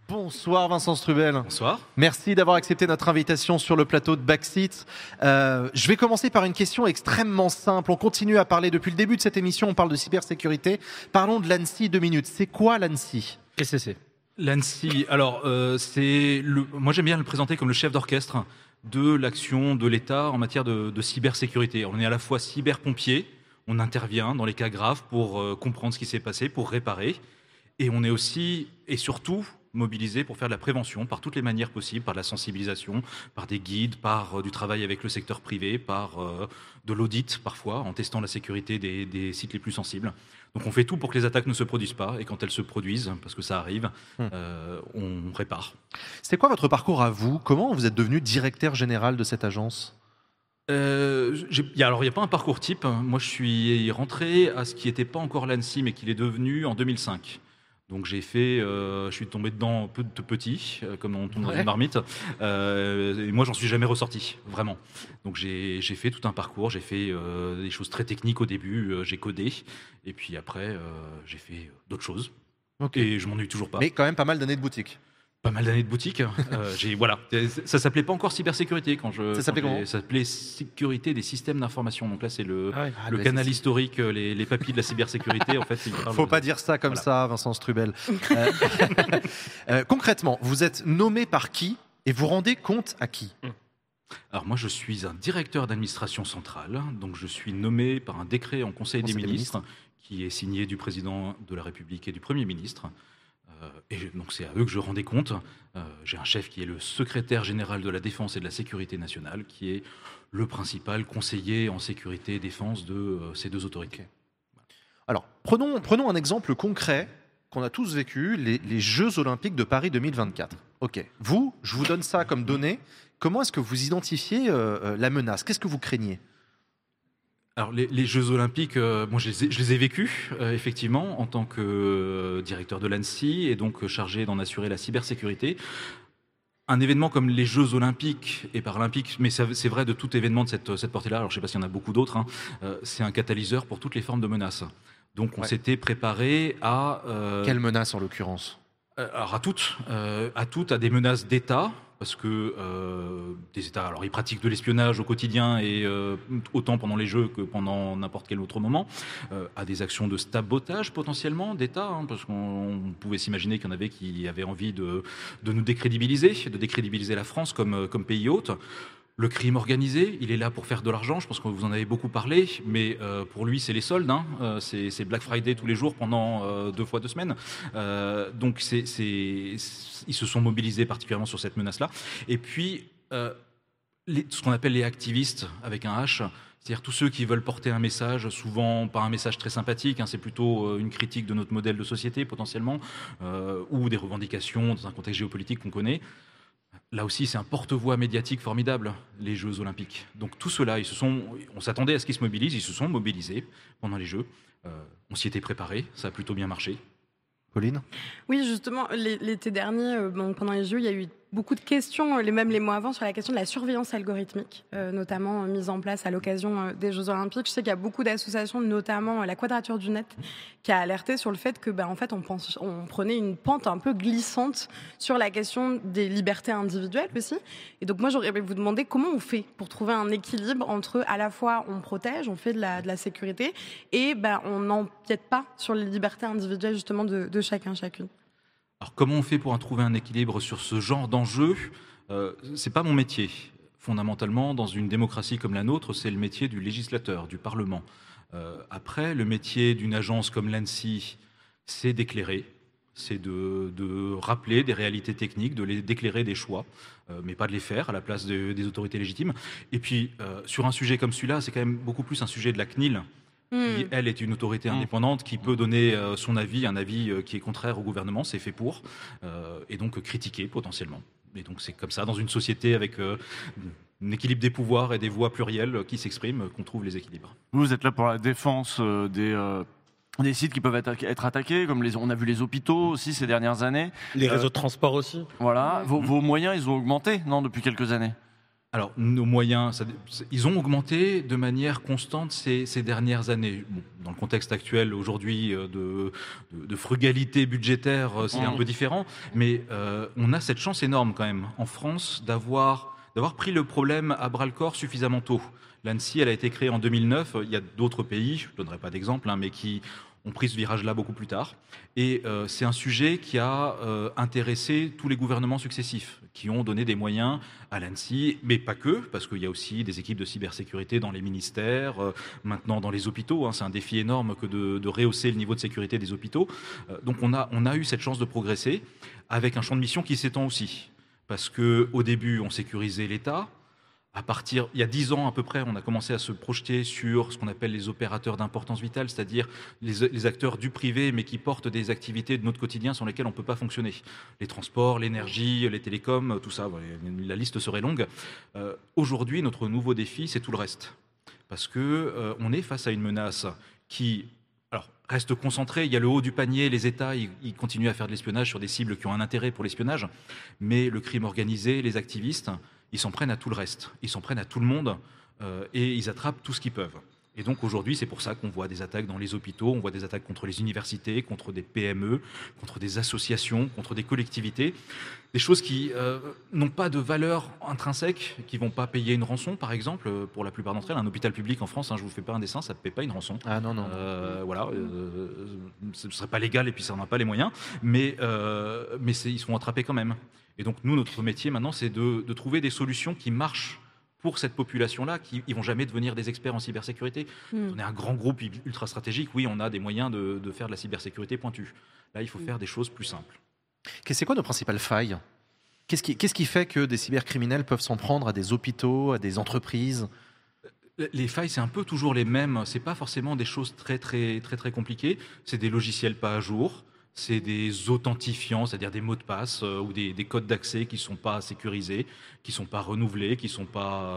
Bonsoir Vincent Strubel. Bonsoir. Merci d'avoir accepté notre invitation sur le plateau de Backseat. Je vais commencer par une question extrêmement simple. On continue à parler depuis le début de cette émission, on parle de cybersécurité. Parlons de l'ANSSI 2 minutes. C'est quoi l'ANSSI ? Qu'est-ce que c'est ? L'ANSSI, alors moi j'aime bien le présenter comme le chef d'orchestre de l'action de l'État en matière de cybersécurité. On est à la fois cyberpompier, on intervient dans les cas graves pour comprendre ce qui s'est passé, pour réparer. Et on est aussi, et surtout, mobilisé pour faire de la prévention par toutes les manières possibles, par de la sensibilisation, par des guides, par du travail avec le secteur privé, par de l'audit parfois, en testant la sécurité des sites les plus sensibles. Donc on fait tout pour que les attaques ne se produisent pas, et quand elles se produisent, parce que ça arrive, on répare. C'est quoi votre parcours à vous ? Comment vous êtes devenu directeur général de cette agence ? Il n'y a pas un parcours type. Moi, je suis rentré à ce qui n'était pas encore l'ANSSI, mais qu'il est devenu en 2005. Donc je suis tombé dedans un peu de petit, comme on tombe dans une marmite. Et moi, j'en suis jamais ressorti, vraiment. Donc j'ai fait tout un parcours. J'ai fait des choses très techniques au début. J'ai codé, et puis après, j'ai fait d'autres choses. Okay. Et je m'ennuie toujours pas. Mais quand même pas mal d'années de boutique. Pas mal d'années de boutique. Voilà. Ça s'appelait pas encore cybersécurité Ça s'appelait comment ? Ça s'appelait sécurité des systèmes d'information. Donc là, c'est le canal historique, les papilles de la cybersécurité. En fait, faut pas dire ça comme ça, Vincent Strubel. Concrètement, vous êtes nommé par qui et vous rendez compte à qui ? Alors moi, je suis un directeur d'administration centrale. Donc je suis nommé par un décret en Conseil des ministres qui est signé du président de la République et du Premier ministre. Et donc c'est à eux que je rendais compte. J'ai un chef qui est le secrétaire général de la Défense et de la Sécurité nationale, qui est le principal conseiller en sécurité et défense de ces deux autorités. Okay. Alors, prenons un exemple concret qu'on a tous vécu, les Jeux Olympiques de Paris 2024. Ok, je vous donne ça comme donnée. Comment est-ce que vous identifiez la menace ? Qu'est-ce que vous craignez ? Alors les Jeux Olympiques, je les ai vécus effectivement en tant que directeur de l'ANSSI et donc chargé d'en assurer la cybersécurité. Un événement comme les Jeux Olympiques et Paralympiques, mais c'est vrai de tout événement de cette portée-là, alors je ne sais pas s'il y en a beaucoup d'autres, c'est un catalyseur pour toutes les formes de menaces. Donc on s'était préparé à... Quelle menace en l'occurrence ? Alors à toutes, à des menaces d'État, parce que des États, alors ils pratiquent de l'espionnage au quotidien et autant pendant les Jeux que pendant n'importe quel autre moment, à des actions de sabotage potentiellement d'État, parce qu'on pouvait s'imaginer qu'il y en avait qui avaient envie de nous décrédibiliser, de décrédibiliser la France comme pays hôte. Le crime organisé, il est là pour faire de l'argent, je pense que vous en avez beaucoup parlé, mais pour lui, c'est les soldes, c'est Black Friday tous les jours pendant 2 fois 2 semaines. Donc ils se sont mobilisés particulièrement sur cette menace-là. Et puis, ce qu'on appelle les activistes, avec un H, c'est-à-dire tous ceux qui veulent porter un message, souvent pas un message très sympathique, c'est plutôt une critique de notre modèle de société potentiellement, ou des revendications dans un contexte géopolitique qu'on connaît. Là aussi, c'est un porte-voix médiatique formidable, les Jeux Olympiques. Donc tout cela, on s'attendait à ce qu'ils se mobilisent, ils se sont mobilisés pendant les Jeux. On s'y était préparé, ça a plutôt bien marché. Pauline ? Oui, justement, l'été dernier, pendant les Jeux, il y a eu beaucoup de questions, même les mois avant, sur la question de la surveillance algorithmique, notamment mise en place à l'occasion des Jeux Olympiques. Je sais qu'il y a beaucoup d'associations, notamment la Quadrature du Net, qui a alerté sur le fait que, en fait, on prenait une pente un peu glissante sur la question des libertés individuelles aussi. Et donc, moi, j'aurais aimé vous demander comment on fait pour trouver un équilibre entre, à la fois, on protège, on fait de la sécurité, et on n'empiète pas sur les libertés individuelles, justement, de chacun, chacune. Alors comment on fait pour trouver un équilibre sur ce genre d'enjeu ? C'est pas mon métier. Fondamentalement, dans une démocratie comme la nôtre, c'est le métier du législateur, du Parlement. Après, le métier d'une agence comme l'ANSSI, c'est d'éclairer, c'est de rappeler des réalités techniques, d'éclairer des choix, mais pas de les faire à la place des autorités légitimes. Et puis, sur un sujet comme celui-là, c'est quand même beaucoup plus un sujet de la CNIL, qui, elle, est une autorité indépendante qui peut donner son avis, un avis qui est contraire au gouvernement, c'est fait pour, et donc critiquer potentiellement. Et donc c'est comme ça, dans une société avec un équilibre des pouvoirs et des voix plurielles qui s'expriment, qu'on trouve les équilibres. Vous êtes là pour la défense des sites qui peuvent être attaqués, comme on a vu les hôpitaux aussi ces dernières années. Les réseaux de transport aussi. Voilà, vos moyens, ils ont augmenté, non, depuis quelques années ? Alors, nos moyens, ils ont augmenté de manière constante ces dernières années. Bon, dans le contexte actuel, aujourd'hui, de frugalité budgétaire, c'est un peu différent. Mais on a cette chance énorme, quand même, en France, d'avoir pris le problème à bras-le-corps suffisamment tôt. L'ANSSI, elle a été créée en 2009. Il y a d'autres pays, je ne donnerai pas d'exemple, mais qui ont pris ce virage-là beaucoup plus tard. Et c'est un sujet qui a intéressé tous les gouvernements successifs, qui ont donné des moyens à l'ANSSI, mais pas que, parce qu'il y a aussi des équipes de cybersécurité dans les ministères, maintenant dans les hôpitaux. C'est un défi énorme que de rehausser le niveau de sécurité des hôpitaux. Donc on a eu cette chance de progresser avec un champ de mission qui s'étend aussi. Parce qu'au début, on sécurisait l'État. Il y a 10 ans à peu près, on a commencé à se projeter sur ce qu'on appelle les opérateurs d'importance vitale, c'est-à-dire les acteurs du privé, mais qui portent des activités de notre quotidien sans lesquelles on ne peut pas fonctionner. Les transports, l'énergie, les télécoms, tout ça, la liste serait longue. Aujourd'hui, notre nouveau défi, c'est tout le reste. Parce qu'on est face à une menace qui reste concentrée. Il y a le haut du panier, les États, ils continuent à faire de l'espionnage sur des cibles qui ont un intérêt pour l'espionnage, mais le crime organisé, les activistes, ils s'en prennent à tout le reste, ils s'en prennent à tout le monde et ils attrapent tout ce qu'ils peuvent. Et donc aujourd'hui, c'est pour ça qu'on voit des attaques dans les hôpitaux, on voit des attaques contre les universités, contre des PME, contre des associations, contre des collectivités, des choses qui n'ont pas de valeur intrinsèque, qui ne vont pas payer une rançon, par exemple, pour la plupart d'entre elles. Un hôpital public en France, je ne vous fais pas un dessin, ça ne paie pas une rançon. Ah non. Ce ne serait pas légal et puis ça n'en a pas les moyens, mais ils sont attrapés quand même. Et donc nous, notre métier maintenant, c'est de trouver des solutions qui marchent pour cette population-là, qui ne vont jamais devenir des experts en cybersécurité. On est un grand groupe ultra stratégique, oui, on a des moyens de faire de la cybersécurité pointue. Là, il faut faire des choses plus simples. C'est quoi nos principales failles ? Qu'est-ce qui fait que des cybercriminels peuvent s'en prendre à des hôpitaux, à des entreprises ? Les failles, c'est un peu toujours les mêmes. C'est pas forcément des choses très compliquées. C'est des logiciels pas à jour. C'est des authentifiants, c'est-à-dire des mots de passe ou des codes d'accès qui ne sont pas sécurisés, qui ne sont pas renouvelés, qui ne sont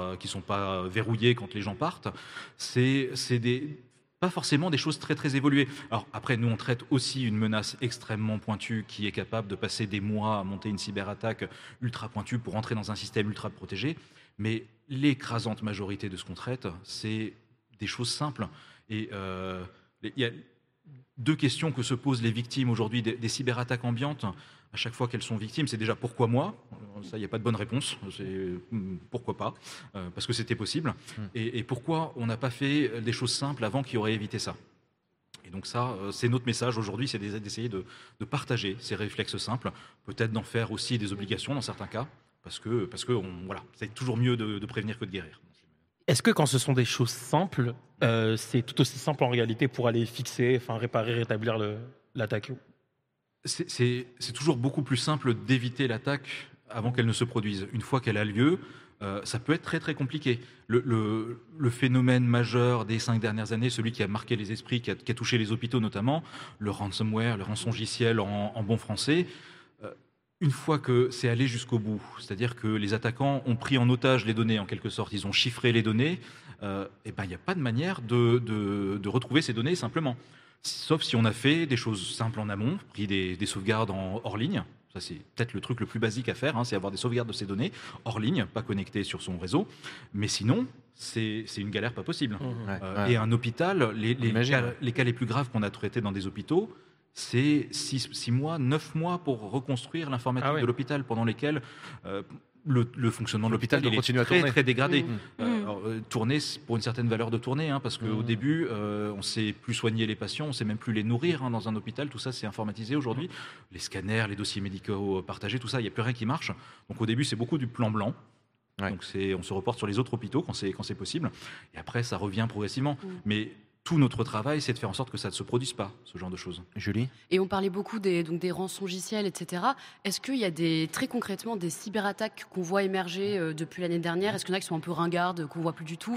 pas verrouillés quand les gens partent. C'est pas forcément des choses très évoluées. Alors après, nous, on traite aussi une menace extrêmement pointue qui est capable de passer des mois à monter une cyberattaque ultra pointue pour entrer dans un système ultra protégé. Mais l'écrasante majorité de ce qu'on traite, c'est des choses simples. Et il y a 2 questions que se posent les victimes aujourd'hui des cyberattaques ambiantes à chaque fois qu'elles sont victimes. C'est déjà pourquoi moi ? Ça, il n'y a pas de bonne réponse. C'est pourquoi pas ? Parce que c'était possible. Et pourquoi on n'a pas fait des choses simples avant qui auraient évité ça ? Et donc ça, c'est notre message aujourd'hui, c'est d'essayer de partager ces réflexes simples, peut-être d'en faire aussi des obligations dans certains cas, parce que c'est toujours mieux de prévenir que de guérir. Est-ce que quand ce sont des choses simples, c'est tout aussi simple en réalité pour aller fixer, réparer, rétablir l'attaque ? C'est toujours beaucoup plus simple d'éviter l'attaque avant qu'elle ne se produise. Une fois qu'elle a lieu, ça peut être très compliqué. Le phénomène majeur des 5 dernières années, celui qui a marqué les esprits, qui a touché les hôpitaux notamment, le ransomware, le rançongiciel en bon français, une fois que c'est allé jusqu'au bout, c'est-à-dire que les attaquants ont pris en otage les données en quelque sorte, ils ont chiffré les données, il n'y a pas de manière de retrouver ces données simplement. Sauf si on a fait des choses simples en amont, pris des sauvegardes hors ligne. Ça, c'est peut-être le truc le plus basique à faire, c'est avoir des sauvegardes de ces données hors ligne, pas connectées sur son réseau. Mais sinon, c'est une galère pas possible. Et un hôpital, les cas les plus graves qu'on a traités dans des hôpitaux, c'est 6 mois, 9 mois pour reconstruire l'informatique de l'hôpital, pendant lesquels le fonctionnement de l'hôpital est très dégradé. Tourner pour une certaine valeur de tournée, parce qu'au début, on ne sait plus soigner les patients, on ne sait même plus les nourrir dans un hôpital. Tout ça, c'est informatisé aujourd'hui. Les scanners, les dossiers médicaux partagés, tout ça, il n'y a plus rien qui marche. Donc au début, c'est beaucoup du plan blanc. Donc on se reporte sur les autres hôpitaux quand c'est possible. Et après, ça revient progressivement. Mais tout notre travail, c'est de faire en sorte que ça ne se produise pas, ce genre de choses. Julie ? Et on parlait beaucoup des rançongiciels, etc. Est-ce qu'il y a très concrètement des cyberattaques qu'on voit émerger depuis l'année dernière ? Est-ce qu'il y en a qui sont un peu ringardes, qu'on ne voit plus du tout ?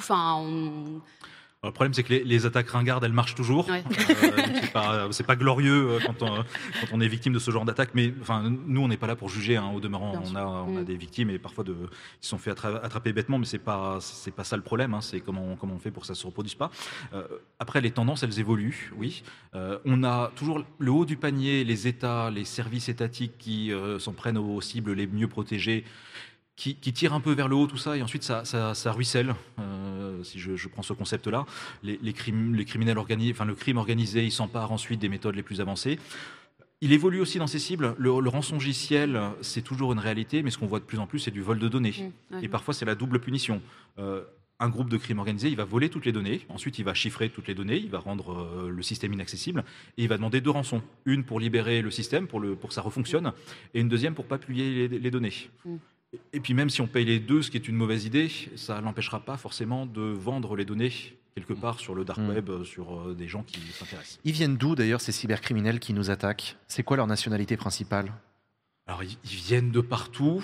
Le problème, c'est que les attaques ringardes, elles marchent toujours. Ouais. C'est pas glorieux quand on est victime de ce genre d'attaque. Mais nous, on n'est pas là pour juger. Au demeurant, on a des victimes et parfois ils se sont fait attraper bêtement, mais c'est pas ça le problème. C'est comment on fait pour que ça se reproduise pas. Après, les tendances, elles évoluent. Oui, on a toujours le haut du panier, les États, les services étatiques qui s'en prennent aux cibles les mieux protégées. qui tire un peu vers le haut tout ça, et ensuite ça ruisselle. Si je prends ce concept-là, les criminels organisés, enfin le crime organisé, il s'empare ensuite des méthodes les plus avancées. Il évolue aussi dans ses cibles. Le rançongiciel, c'est toujours une réalité, mais ce qu'on voit de plus en plus, c'est du vol de données. Et parfois, c'est la double punition. Un groupe de crime organisé, il va voler toutes les données, ensuite il va chiffrer toutes les données, il va rendre le système inaccessible, et il va demander 2 rançons. Une pour libérer le système, pour que ça refonctionne, et une deuxième pour pas publier les données. Et puis même si on paye les 2, ce qui est une mauvaise idée, ça n'empêchera pas forcément de vendre les données quelque part sur le dark web, sur des gens qui s'intéressent. Ils viennent d'où d'ailleurs ces cybercriminels qui nous attaquent? C'est quoi leur nationalité principale? Alors ils viennent de partout.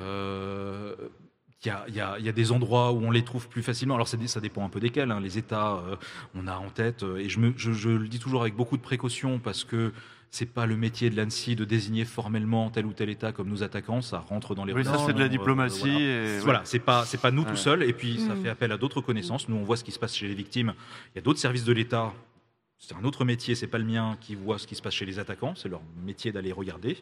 Il y a des endroits où on les trouve plus facilement. Alors ça dépend un peu desquels. Hein. Les États, on a en tête, et je le dis toujours avec beaucoup de précaution parce que c'est pas le métier de l'ANSSI de désigner formellement tel ou tel État comme nous attaquants. Ça rentre dans les Oui, ça c'est de la diplomatie. Voilà, c'est pas nous tout seuls. Et puis ça fait appel à d'autres connaissances. Nous on voit ce qui se passe chez les victimes. Il y a d'autres services de l'État. C'est un autre métier, c'est pas le mien, qui voit ce qui se passe chez les attaquants. C'est leur métier d'aller regarder.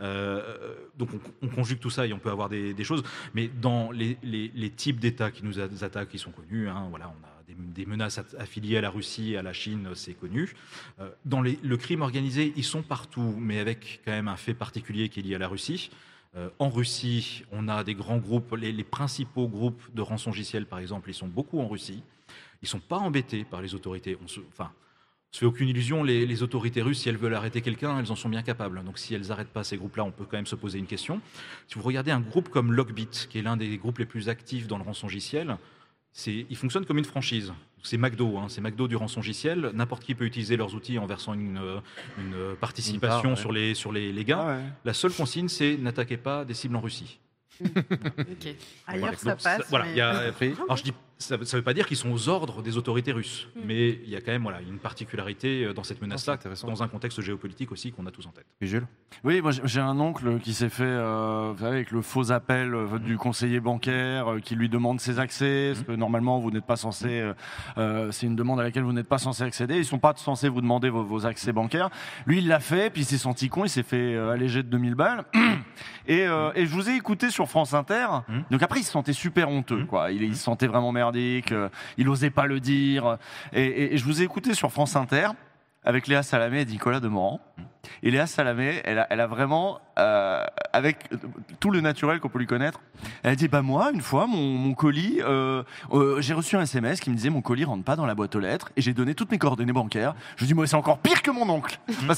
Donc on conjugue tout ça et on peut avoir des choses. Mais dans les types d'États qui nous attaquent, qui sont connus, hein, voilà, on a des menaces affiliées à la Russie, à la Chine, c'est connu. Dans le crime organisé, ils sont partout, mais avec quand même un fait particulier qui est lié à la Russie. En Russie, on a des grands groupes, les principaux groupes de rançongiciel, par exemple, ils sont beaucoup en Russie. Ils ne sont pas embêtés par les autorités. On se fait aucune illusion, les autorités russes, si elles veulent arrêter quelqu'un, elles en sont bien capables. Donc si elles n'arrêtent pas ces groupes-là, on peut quand même se poser une question. Si vous regardez un groupe comme Lockbit, qui est l'un des groupes les plus actifs dans le rançongiciel, il fonctionne comme une franchise. C'est McDo, c'est McDo du rançongiciel. N'importe qui peut utiliser leurs outils en versant une participation sur les gains. Ah ouais. La seule consigne, c'est n'attaquez pas des cibles en Russie. Okay. Ailleurs, ça passe. Voilà, alors je dis, ça ne veut pas dire qu'ils sont aux ordres des autorités russes, mais il y a quand même une particularité dans cette menace-là, dans un contexte géopolitique aussi qu'on a tous en tête. Et Jules ? Oui, moi j'ai un oncle qui s'est fait avec le faux appel du conseiller bancaire qui lui demande ses accès, parce que normalement vous n'êtes pas censé, c'est une demande à laquelle vous n'êtes pas censé accéder, ils ne sont pas censés vous demander vos accès bancaires. Lui il l'a fait, puis il s'est senti con, il s'est fait alléger de 2000 balles. Et je vous ai écouté sur France Inter, donc après il se sentait super honteux, quoi. Il se sentait vraiment merdique, il osait pas le dire. Et je vous ai écouté sur France Inter avec Léa Salamé et Nicolas Demorand. Et Léa Salamé, elle a vraiment, avec tout le naturel qu'on peut lui connaître, elle a dit moi, une fois, mon colis, j'ai reçu un SMS qui me disait mon colis rentre pas dans la boîte aux lettres, et j'ai donné toutes mes coordonnées bancaires. Je dis moi, c'est encore pire que mon oncle, parce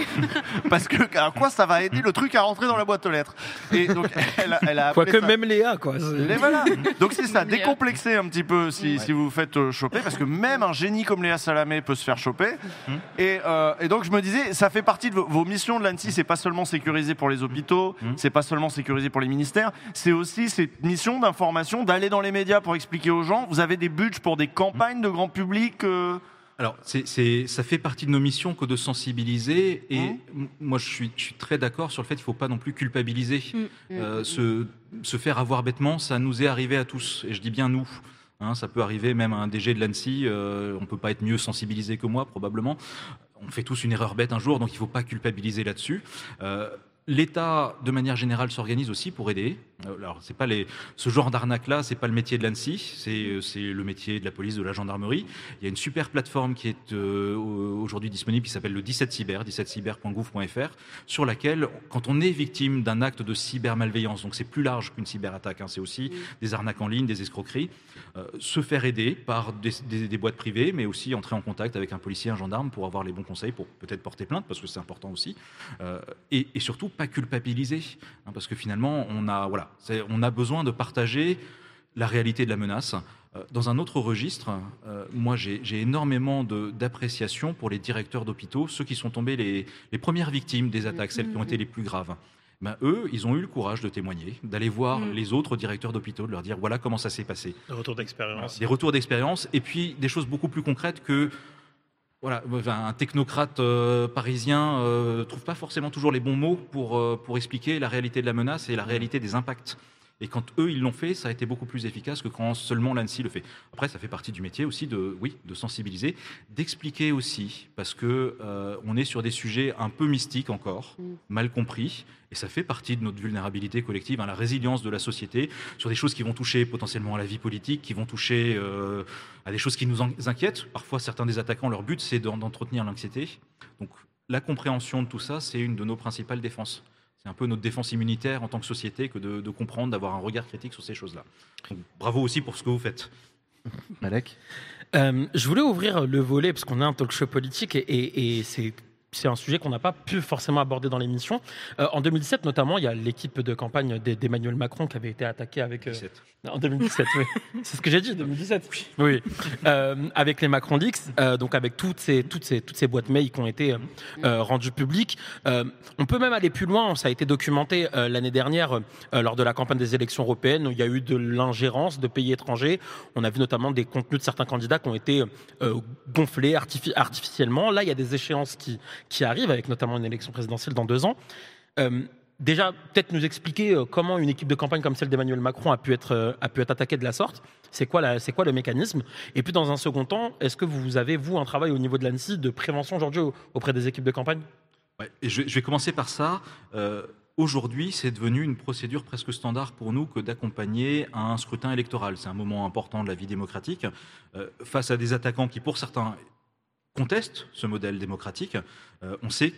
que à quoi ça va aider le truc à rentrer dans la boîte aux lettres? Et donc elle a quoi que ça. Même Léa, quoi. Et voilà. Donc c'est ça, décomplexer un petit peu si vous vous faites choper, parce que même un génie comme Léa Salamé peut se faire choper. Et donc je me disais, ça fait partie de vos missions de l'ANSSI, c'est pas seulement sécuriser pour les hôpitaux, c'est pas seulement sécuriser pour les ministères, c'est aussi cette mission d'information, d'aller dans les médias pour expliquer aux gens. Vous avez des budgets pour des campagnes de grand public Alors, ça fait partie de nos missions que de sensibiliser, et moi je suis très d'accord sur le fait qu'il ne faut pas non plus culpabiliser. Se faire avoir bêtement, ça nous est arrivé à tous, et je dis bien nous. Ça peut arriver même à un DG de l'ANSSI, on ne peut pas être mieux sensibilisé que moi probablement. On fait tous une erreur bête un jour, donc il ne faut pas culpabiliser là-dessus. L'État, de manière générale, s'organise aussi pour aider. Alors, c'est pas ce genre d'arnaque-là, c'est pas le métier de l'ANSSI, c'est le métier de la police, de la gendarmerie. Il y a une super plateforme qui est aujourd'hui disponible, qui s'appelle le 17cyber, 17cyber.gouv.fr, sur laquelle, quand on est victime d'un acte de cybermalveillance, donc c'est plus large qu'une cyberattaque, c'est aussi des arnaques en ligne, des escroqueries, se faire aider par des boîtes privées, mais aussi entrer en contact avec un policier, un gendarme, pour avoir les bons conseils, pour peut-être porter plainte, parce que c'est important aussi, et surtout pas culpabiliser, parce que finalement on a besoin de partager la réalité de la menace. Dans un autre registre, moi j'ai énormément d'appréciation pour les directeurs d'hôpitaux, ceux qui sont tombés les premières victimes des attaques, celles qui ont été les plus graves. Eux, ils ont eu le courage de témoigner, d'aller voir les autres directeurs d'hôpitaux, de leur dire voilà comment ça s'est passé. Des retours d'expérience. Des retours d'expérience, et puis des choses beaucoup plus concrètes que un technocrate parisien trouve pas forcément toujours les bons mots pour expliquer la réalité de la menace et la réalité des impacts Et quand eux, ils l'ont fait, ça a été beaucoup plus efficace que quand seulement l'ANSSI le fait. Après, ça fait partie du métier aussi de sensibiliser, d'expliquer aussi, parce que on est sur des sujets un peu mystiques encore, mal compris, et ça fait partie de notre vulnérabilité collective, la résilience de la société, sur des choses qui vont toucher potentiellement à la vie politique, qui vont toucher à des choses qui nous inquiètent. Parfois, certains des attaquants, leur but, c'est d'entretenir l'anxiété. Donc, la compréhension de tout ça, c'est une de nos principales défenses. C'est un peu notre défense immunitaire en tant que société que de comprendre, d'avoir un regard critique sur ces choses-là. Donc, bravo aussi pour ce que vous faites. Malek. Je voulais ouvrir le volet, parce qu'on a un talk show politique et c'est un sujet qu'on n'a pas pu forcément aborder dans l'émission. En 2017, notamment, il y a l'équipe de campagne d'Emmanuel Macron qui avait été attaquée avec... En 2017, oui. C'est ce que j'ai dit, 2017. Oui. Avec les Macron Leaks, donc avec toutes ces boîtes mail qui ont été rendues publiques. On peut même aller plus loin. Ça a été documenté l'année dernière lors de la campagne des élections européennes où il y a eu de l'ingérence de pays étrangers. On a vu notamment des contenus de certains candidats qui ont été gonflés artificiellement. Là, il y a des échéances qui arrivent, avec notamment une élection présidentielle dans 2 ans. Déjà, peut-être nous expliquer comment une équipe de campagne comme celle d'Emmanuel Macron a pu être attaquée de la sorte. C'est quoi le mécanisme? Et puis, dans un second temps, est-ce que vous avez, vous, un travail au niveau de l'ANSSI de prévention aujourd'hui auprès des équipes de campagne? Ouais, et je vais commencer par ça. Aujourd'hui, c'est devenu une procédure presque standard pour nous que d'accompagner un scrutin électoral. C'est un moment important de la vie démocratique. Face à des attaquants qui, pour certains, contestent ce modèle démocratique, on sait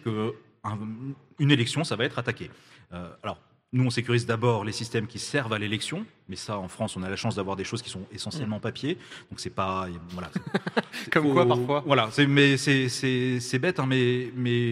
qu'une élection, ça va être attaqué. Alors, nous, on sécurise d'abord les systèmes qui servent à l'élection, mais ça, en France, on a la chance d'avoir des choses qui sont essentiellement papier, donc c'est pas... Voilà, Comme quoi, parfois. Voilà, c'est bête, mais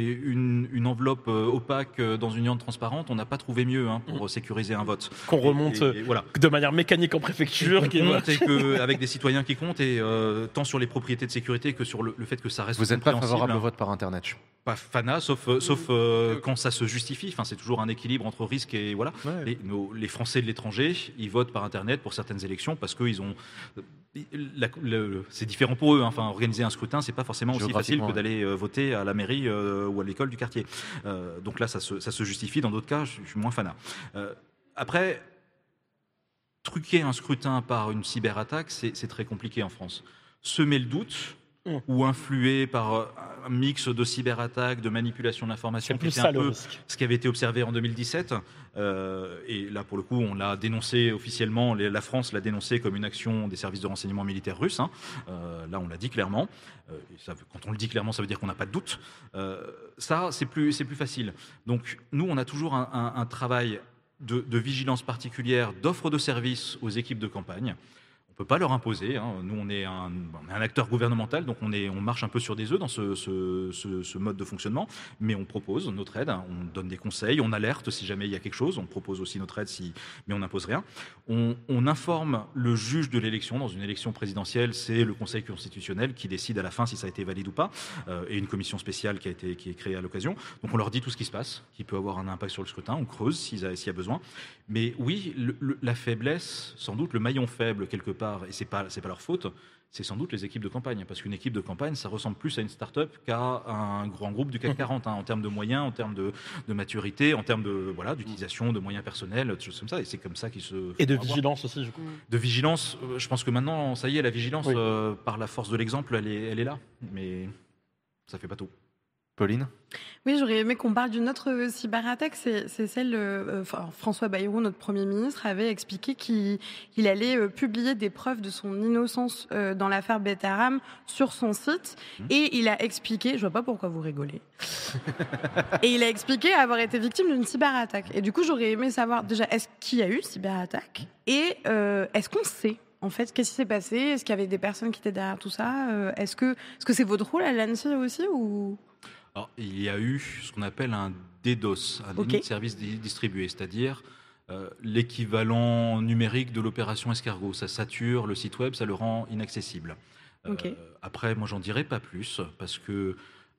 une enveloppe opaque dans une urne transparente, on n'a pas trouvé mieux pour sécuriser un vote. Qu'on remonte voilà. de manière mécanique en préfecture. Avec des citoyens qui comptent, et tant sur les propriétés de sécurité que sur le fait que ça reste Vous n'êtes pas compréhensible. favorable au vote par Internet? Pas fanat, sauf quand ça se justifie. Enfin, c'est toujours un équilibre entre risque et voilà. Ouais. Les Français de l'étranger, ils votent par Internet pour certaines élections parce qu'ils ont. C'est différent pour eux. Enfin, organiser un scrutin, c'est pas forcément aussi facile que d'aller voter à la mairie ou à l'école du quartier. Donc là, ça se justifie. Dans d'autres cas, je suis moins fanat. Après, truquer un scrutin par une cyberattaque, c'est très compliqué en France. Semer le doute. Ou influé par un mix de cyberattaques, de manipulation de l'information, qui était un peu ce qui avait été observé en 2017. Et là, pour le coup, on l'a dénoncé officiellement, la France l'a dénoncé comme une action des services de renseignement militaire russes. Là, on l'a dit clairement. Quand on le dit clairement, ça veut dire qu'on n'a pas de doute. Ça, c'est plus facile. Donc, nous, on a toujours un travail de vigilance particulière, d'offre de services aux équipes de campagne. On ne peut pas leur imposer. Nous, on est un acteur gouvernemental, donc on marche un peu sur des œufs dans ce mode de fonctionnement, mais on propose notre aide, on donne des conseils, on alerte si jamais il y a quelque chose, on propose aussi notre aide, mais on n'impose rien. On informe le juge de l'élection. Dans une élection présidentielle, c'est le Conseil constitutionnel qui décide à la fin si ça a été valide ou pas, et une commission spéciale qui est créée à l'occasion. Donc on leur dit tout ce qui se passe, qui peut avoir un impact sur le scrutin, on creuse s'il y a besoin. Mais oui, la faiblesse, sans doute le maillon faible quelque part, et c'est pas leur faute, c'est sans doute les équipes de campagne, parce qu'une équipe de campagne, ça ressemble plus à une start-up qu'à un grand groupe du CAC 40, en termes de moyens, en termes de maturité, en termes d'utilisation de moyens personnels, des choses comme ça, et c'est comme ça qu'ils se... Et de vigilance aussi, du coup. De vigilance, je pense que maintenant, ça y est, la vigilance, par la force de l'exemple, elle est là, mais ça fait pas tout. Pauline ? Oui, j'aurais aimé qu'on parle d'une autre cyberattaque. C'est celle, François Bayrou, notre Premier ministre, avait expliqué qu'il allait publier des preuves de son innocence dans l'affaire Betaram sur son site. Et il a expliqué, je vois pas pourquoi vous rigolez, et il a expliqué avoir été victime d'une cyberattaque. Et du coup, j'aurais aimé savoir déjà, est-ce qu'il y a eu cyberattaque ? Et est-ce qu'on sait en fait, qu'est-ce qui s'est passé ? Est-ce qu'il y avait des personnes qui étaient derrière tout ça ? Est-ce que c'est votre rôle à l'ANSSI aussi ou... Alors, il y a eu ce qu'on appelle un DDoS, un déni de service distribué, c'est-à-dire l'équivalent numérique de l'opération escargot. Ça sature le site web, ça le rend inaccessible. Après, moi, j'en dirai pas plus, parce que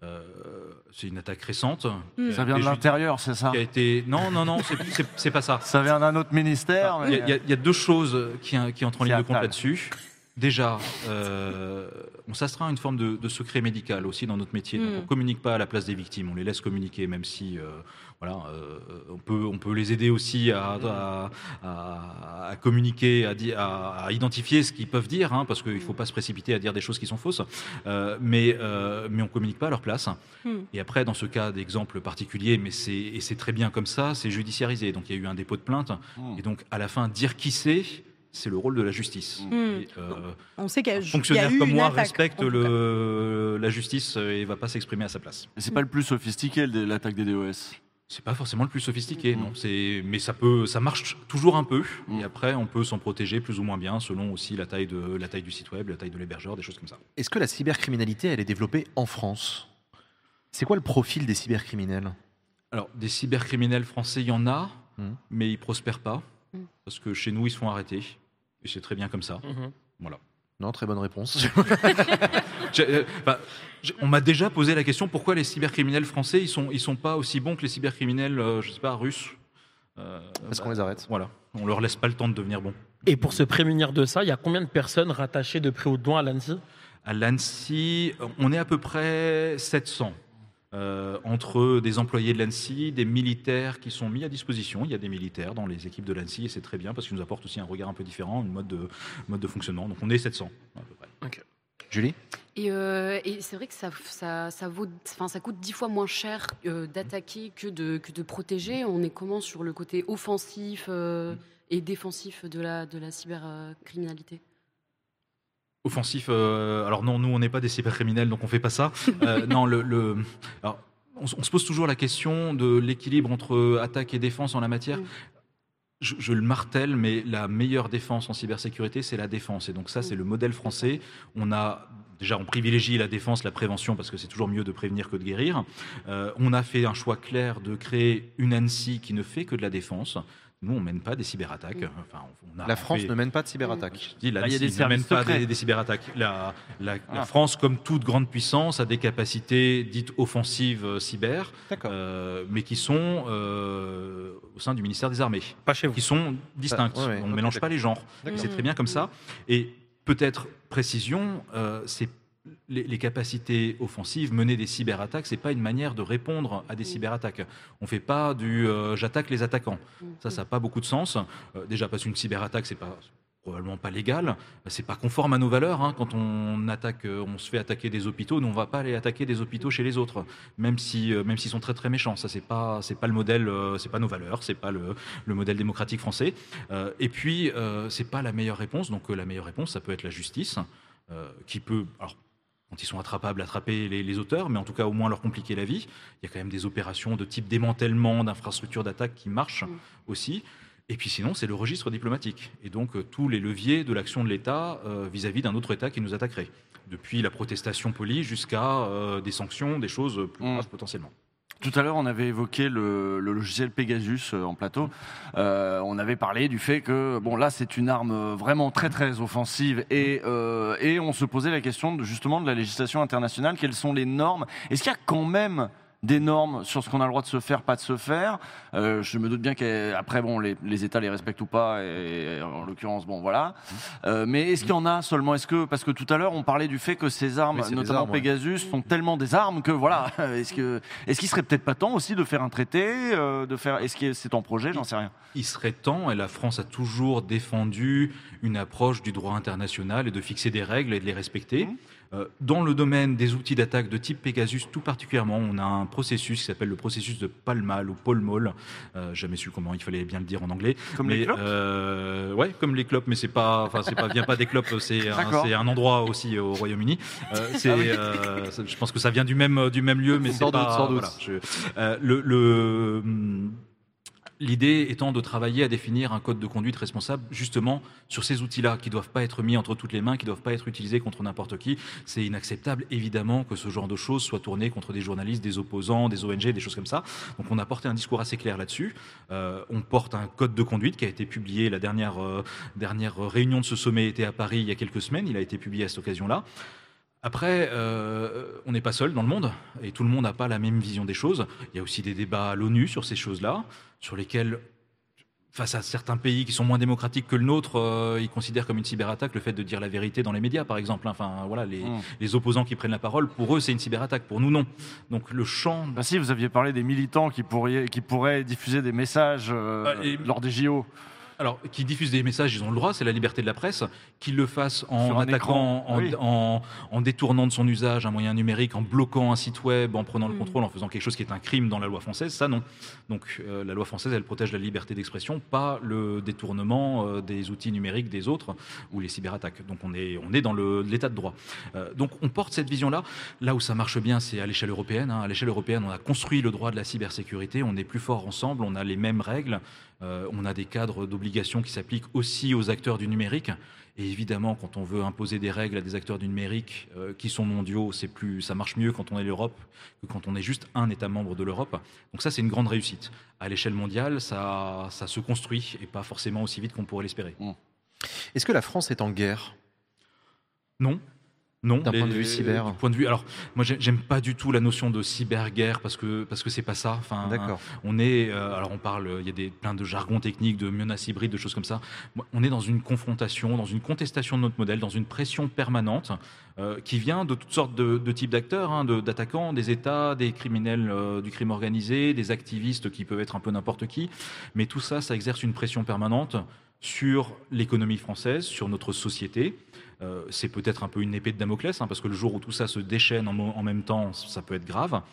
c'est une attaque récente. Ça vient de l'intérieur, c'est ça ? Non, c'est pas ça. Ça vient d'un autre ministère. Il y a deux choses qui entrent en ligne de compte là-dessus. Déjà, on s'astreint à une forme de secret médical aussi dans notre métier. Donc on ne communique pas à la place des victimes, on les laisse communiquer, même si on peut les aider aussi à communiquer, à identifier ce qu'ils peuvent dire, hein, parce qu'il ne faut pas se précipiter à dire des choses qui sont fausses, mais on ne communique pas à leur place. Et après, dans ce cas d'exemple particulier, et c'est très bien comme ça, c'est judiciarisé. Donc il y a eu un dépôt de plainte, et donc à la fin, dire qui c'est le rôle de la justice. Et, on sait qu'il y a, un fonctionnaire il y a eu comme une moi attaque, respecte en tout cas. la justice et ne va pas s'exprimer à sa place. C'est pas le plus sophistiqué, l'attaque des DOS. C'est pas forcément le plus sophistiqué, non. Mais ça marche toujours un peu. Et après, on peut s'en protéger plus ou moins bien, selon aussi la taille du site web, la taille de l'hébergeur, des choses comme ça. Est-ce que la cybercriminalité, elle est développée en France? C'est quoi le profil des cybercriminels? Alors, des cybercriminels français, il y en a, mais ils prospèrent pas. Parce que chez nous, ils se font arrêter. Et c'est très bien comme ça. Voilà. Non, très bonne réponse. On m'a déjà posé la question, pourquoi les cybercriminels français, ils sont pas aussi bons que les cybercriminels, je sais pas, russes? Parce qu'on les arrête. Voilà. On leur laisse pas le temps de devenir bons. Et pour se prémunir de ça, il y a combien de personnes rattachées de près ou de loin à l'ANSSI? À l'ANSSI, on est à peu près 700. Entre des employés de l'ANSSI, des militaires qui sont mis à disposition. Il y a des militaires dans les équipes de l'ANSSI et c'est très bien parce qu'ils nous apportent aussi un regard un peu différent, une mode de fonctionnement. Donc on est 700 à peu près. Okay. Julie? Et c'est vrai que ça coûte 10 fois moins cher d'attaquer que de protéger. On est comment sur le côté offensif et défensif de la cybercriminalité? Offensif, alors non, nous on n'est pas des cybercriminels, donc on fait pas ça. Non, alors, on se pose toujours la question de l'équilibre entre attaque et défense en la matière. Je le martèle, mais la meilleure défense en cybersécurité, c'est la défense. Et donc ça, c'est le modèle français. On privilégie la défense, la prévention, parce que c'est toujours mieux de prévenir que de guérir. On a fait un choix clair de créer une ANSSI qui ne fait que de la défense. Nous, on ne mène pas des cyberattaques. Enfin, la France ne mène pas de cyberattaques. Il y a des services secrets. Pas des cyberattaques. La France, comme toute grande puissance, a des capacités dites offensives cyber, mais qui sont au sein du ministère des Armées. Pas chez vous. Qui sont distinctes. On ne mélange pas les genres. C'est très bien comme ça. Et peut-être, précision, c'est les capacités offensives, mener des cyberattaques, c'est pas une manière de répondre à des cyberattaques. On fait pas j'attaque les attaquants. Ça n'a pas beaucoup de sens. Déjà parce qu'une cyberattaque, c'est probablement pas légal, c'est pas conforme à nos valeurs. Hein. Quand on se fait attaquer des hôpitaux, nous on va pas aller attaquer des hôpitaux chez les autres, même s'ils sont très très méchants. Ça c'est pas le modèle, c'est pas nos valeurs, c'est pas le modèle démocratique français. Et puis c'est pas la meilleure réponse. Donc la meilleure réponse, ça peut être la justice, qui peut quand ils sont attrapables, attraper les auteurs, mais en tout cas au moins leur compliquer la vie. Il y a quand même des opérations de type démantèlement d'infrastructures d'attaque qui marchent aussi. Et puis sinon, c'est le registre diplomatique. Et donc tous les leviers de l'action de l'État vis-à-vis d'un autre État qui nous attaquerait. Depuis la protestation polie jusqu'à des sanctions, des choses plus graves potentiellement. Tout à l'heure, on avait évoqué le logiciel Pegasus en plateau. On avait parlé du fait que, là, c'est une arme vraiment très, très offensive. Et on se posait la question justement de la législation internationale. Quelles sont les normes? Est-ce qu'il y a quand même des normes sur ce qu'on a le droit de se faire, pas de se faire? Je me doute bien qu'après, les États les respectent ou pas, et en l'occurrence, voilà. Mais est-ce qu'il y en a seulement? Parce que tout à l'heure, on parlait du fait que ces armes, notamment Pegasus, sont tellement des armes que est-ce qu'il serait peut-être pas temps aussi de faire un traité, est-ce que c'est en projet? J'en sais rien. Il serait temps, et la France a toujours défendu une approche du droit international et de fixer des règles et de les respecter. Dans le domaine des outils d'attaque de type Pegasus, tout particulièrement, on a un processus qui s'appelle le processus de Pall Mall ou Pall Mall. Jamais su comment, il fallait bien le dire en anglais. Les clopes. Ouais, comme les clopes, mais vient pas des clopes, c'est un endroit aussi au Royaume-Uni. Je pense que ça vient du même lieu, mais c'est pas. Sans doute. Voilà, l'idée étant de travailler à définir un code de conduite responsable justement sur ces outils-là qui ne doivent pas être mis entre toutes les mains, qui ne doivent pas être utilisés contre n'importe qui. C'est inacceptable, évidemment, que ce genre de choses soit tourné contre des journalistes, des opposants, des ONG, des choses comme ça. Donc on a porté un discours assez clair là-dessus. On porte un code de conduite qui a été publié, la dernière réunion de ce sommet était à Paris il y a quelques semaines, il a été publié à cette occasion-là. Après, on n'est pas seul dans le monde et tout le monde n'a pas la même vision des choses. Il y a aussi des débats à l'ONU sur ces choses-là, sur lesquels face à certains pays qui sont moins démocratiques que le nôtre, ils considèrent comme une cyberattaque le fait de dire la vérité dans les médias, par exemple. Enfin, voilà, les opposants qui prennent la parole, pour eux, c'est une cyberattaque. Pour nous, non. Donc le champ... Bah si, vous aviez parlé des militants qui pourraient diffuser des messages lors des JO. Alors, qui diffusent des messages, ils ont le droit, c'est la liberté de la presse. Qu'ils le fassent en Sur un attaquant, écran, en détournant de son usage un moyen numérique, en bloquant un site web, en prenant le contrôle, en faisant quelque chose qui est un crime dans la loi française, ça non. Donc la loi française, elle protège la liberté d'expression, pas le détournement des outils numériques des autres ou les cyberattaques. Donc on est dans l'état de droit. Donc on porte cette vision-là. Là où ça marche bien, c'est à l'échelle européenne. À l'échelle européenne, on a construit le droit de la cybersécurité, on est plus fort ensemble, on a les mêmes règles. On a des cadres d'obligation qui s'appliquent aussi aux acteurs du numérique. Et évidemment, quand on veut imposer des règles à des acteurs du numérique qui sont mondiaux, ça marche mieux quand on est l'Europe que quand on est juste un État membre de l'Europe. Donc ça, c'est une grande réussite. À l'échelle mondiale, ça se construit et pas forcément aussi vite qu'on pourrait l'espérer. Est-ce que la France est en guerre ? Non. Non, d'un point de vue cyber. Du point de vue, alors moi j'aime pas du tout la notion de cyberguerre parce que c'est pas ça. Enfin, d'accord. On est, alors on parle, il y a plein de jargons techniques, de menaces hybrides, de choses comme ça. On est dans une confrontation, dans une contestation de notre modèle, dans une pression permanente qui vient de toutes sortes de types d'acteurs, d'attaquants, des États, des criminels du crime organisé, des activistes qui peuvent être un peu n'importe qui. Mais tout ça, ça exerce une pression permanente sur l'économie française, sur notre société. C'est peut-être un peu une épée de Damoclès, parce que le jour où tout ça se déchaîne en même temps, ça peut être grave.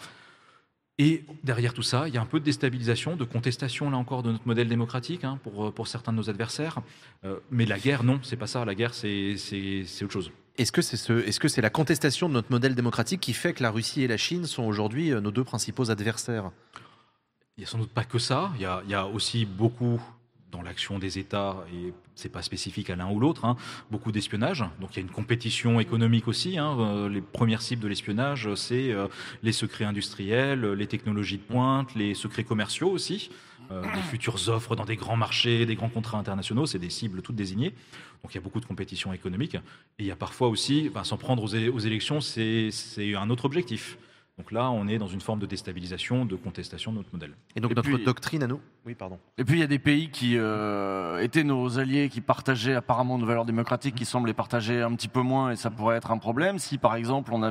Et derrière tout ça, il y a un peu de déstabilisation, de contestation, là encore, de notre modèle démocratique pour certains de nos adversaires. Mais la guerre, non, c'est pas ça. La guerre, c'est autre chose. Est-ce que c'est la contestation de notre modèle démocratique qui fait que la Russie et la Chine sont aujourd'hui nos deux principaux adversaires ? Il n'y a sans doute pas que ça. Il y a aussi beaucoup dans l'action des États, et c'est pas spécifique à l'un ou l'autre, beaucoup d'espionnage. Donc il y a une compétition économique aussi. Les premières cibles de l'espionnage, c'est les secrets industriels, les technologies de pointe, les secrets commerciaux aussi. Les futures offres dans des grands marchés, des grands contrats internationaux, c'est des cibles toutes désignées. Donc il y a beaucoup de compétition économique. Et il y a parfois aussi, s'en prendre aux élections, c'est un autre objectif. Donc là, on est dans une forme de déstabilisation, de contestation de notre modèle. Et donc notre doctrine à nous ? Oui, pardon. Et puis il y a des pays qui étaient nos alliés, qui partageaient apparemment nos valeurs démocratiques, qui semblent les partager un petit peu moins, et ça pourrait être un problème. Si par exemple on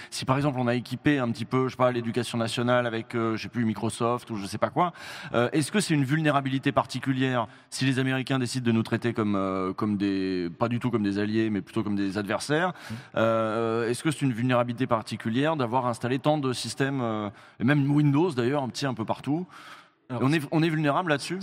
a équipé un petit peu, je sais pas, l'éducation nationale avec, je sais plus, Microsoft ou je sais pas quoi, est-ce que c'est une vulnérabilité particulière si les Américains décident de nous traiter comme des, pas du tout comme des alliés, mais plutôt comme des adversaires? Est-ce que c'est une vulnérabilité particulière d'avoir installé tant de systèmes, et même Windows d'ailleurs, un peu partout? Alors, on est vulnérable là-dessus?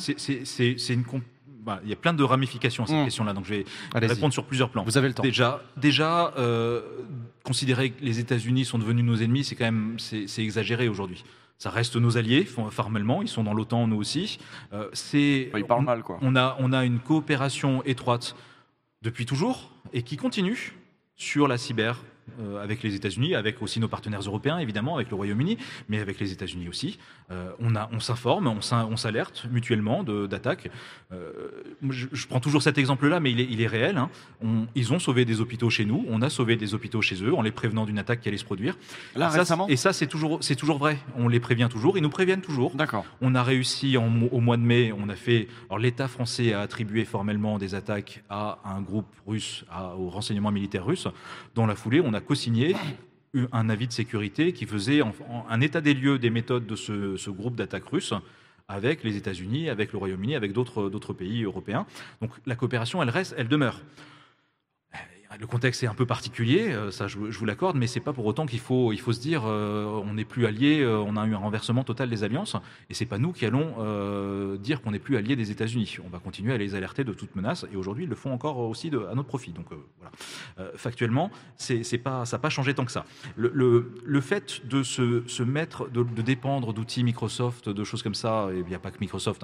Il y a plein de ramifications à cette question-là, donc je vais répondre sur plusieurs plans. Vous avez le temps. Déjà, considérer que les États-Unis sont devenus nos ennemis, c'est quand même c'est exagéré aujourd'hui. Ça reste nos alliés, formellement, ils sont dans l'OTAN, nous aussi. Ils parlent mal, quoi. On a une coopération étroite depuis toujours et qui continue sur la cyber. Avec les États-Unis, avec aussi nos partenaires européens, évidemment, avec le Royaume-Uni, mais avec les États-Unis aussi. On s'informe, on s'alerte mutuellement d'attaques. Je prends toujours cet exemple-là, mais il est réel. Ils ont sauvé des hôpitaux chez nous, on a sauvé des hôpitaux chez eux en les prévenant d'une attaque qui allait se produire. Là, récemment ? Et ça, c'est toujours vrai. On les prévient toujours, ils nous préviennent toujours. D'accord. On a réussi au mois de mai, alors l'État français a attribué formellement des attaques à un groupe russe, au renseignement militaire russe. Dans la foulée, on a co-signé un avis de sécurité qui faisait un état des lieux des méthodes de ce groupe d'attaques russes avec les États-Unis, avec le Royaume-Uni, avec d'autres pays européens. Donc la coopération, elle demeure. Le contexte est un peu particulier, ça je vous l'accorde, mais c'est pas pour autant qu'il faut se dire on n'est plus alliés, on a eu un renversement total des alliances, et c'est pas nous qui allons dire qu'on n'est plus alliés des États-Unis. On va continuer à les alerter de toute menace, et aujourd'hui ils le font encore aussi à notre profit. Donc voilà. Factuellement, ça n'a pas changé tant que ça. Le fait de se mettre, de dépendre d'outils Microsoft, de choses comme ça, et il n'y a pas que Microsoft,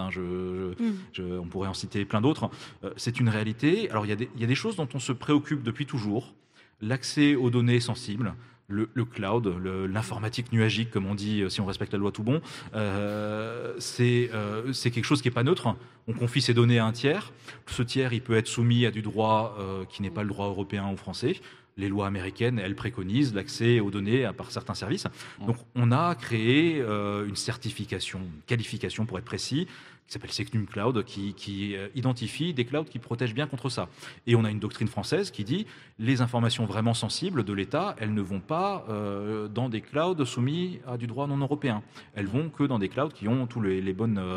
on pourrait en citer plein d'autres. C'est une réalité. Alors il y a des choses dont on se préoccupe depuis toujours, l'accès aux données sensibles, le cloud, l'informatique nuagique, comme on dit, si on respecte la loi tout bon, c'est quelque chose qui n'est pas neutre. On confie ces données à un tiers. Ce tiers, il peut être soumis à du droit qui n'est pas le droit européen ou français. les lois américaines, elles préconisent l'accès aux données par certains services. Donc on a créé une certification, une qualification pour être précis, qui s'appelle Secnum Cloud, qui identifie des clouds qui protègent bien contre ça. Et on a une doctrine française qui dit les informations vraiment sensibles de l'État, elles ne vont pas dans des clouds soumis à du droit non européen. Elles vont que dans des clouds qui ont tous les